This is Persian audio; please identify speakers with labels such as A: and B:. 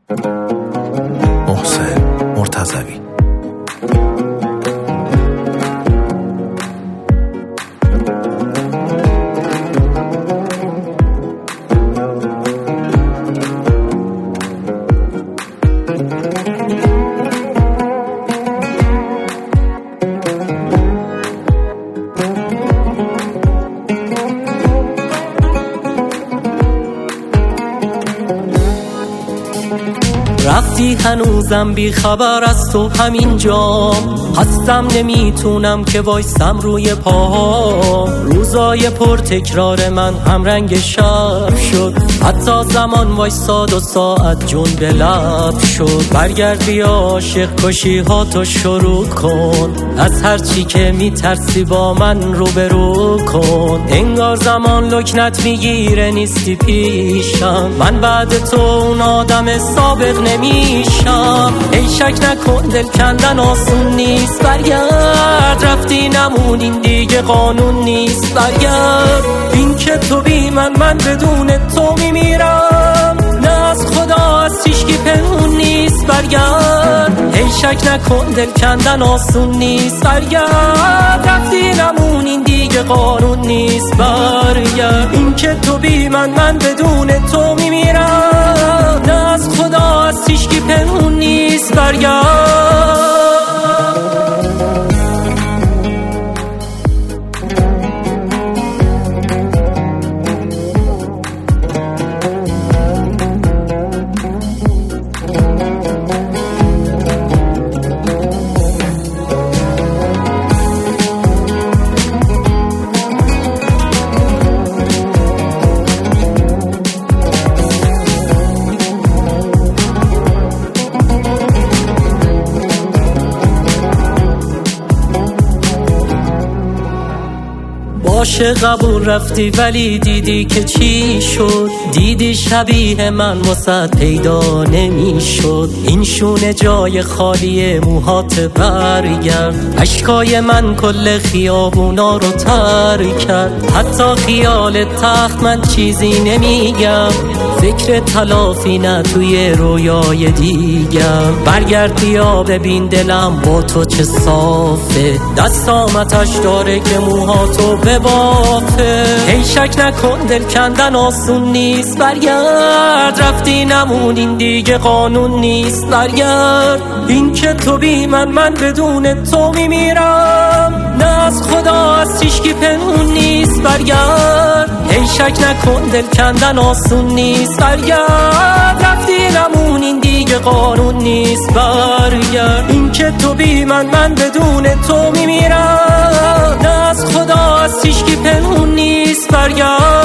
A: محسن مرتضوی.
B: رفتی هنوزم بی خبر از تو همینجا هستم، نمیتونم که وایستم روی پاها. روزای پر تکرار من هم رنگ شب شد، حتی زمان وایستاد و ساعت جون به لب شد. برگرد بیا عاشق کشی ها تو شروع کن، از هر چی که میترسی با من روبرو کن. انگار زمان لکنت میگیره نیستی پیشم، من بعد تو اون آدم سابق نمیشم. ای شک نکن دل کندن آسون نیست، برگرد رفتی نمونین دیگه قانون نیست. برگرد این که تو بی من بدون تو میمیرم، نه از خدا از هیچکی پنهون نیست. برگرد ای شک نکن دل کندن آسون نیست، برگرد رفتی نمونین دیگه قانون نیست. برگرد این که تو بی من بدون تو میمیرم، نه از خدا از هیچکی پنهون نیست. برگرد باشه قبول رفتی ولی دیدی که چی شد، دیدی شبیه من واسه پیدا نمیشد. این شونه جای خالی موهات برگرد، اشکای من کل خیابونا رو تر کرد. حتی خیال تخت من چیزی نمیگم، فکر تلافی نه توی رویای دیگم. برگرد بیا ببین دلم با تو چه صافه، دستامتش داره که موهاتو ببافه. ای شک نکن دل کندن آسون نیست، برگرد رفتی نمونین دیگه قانون نیست. برگرد این که تو بی من بدون تو میمیرم، نه از خدا از هیچکی پنهون نیست. برگرد ای شک نکن دل کندن آسون نیست، برگرد رفتی نمونین دیگه قانون نیست. برگرد این که تو بی من بدون تو میمیرم، نه از خدا از هیچکی پنهون نیست. برگرد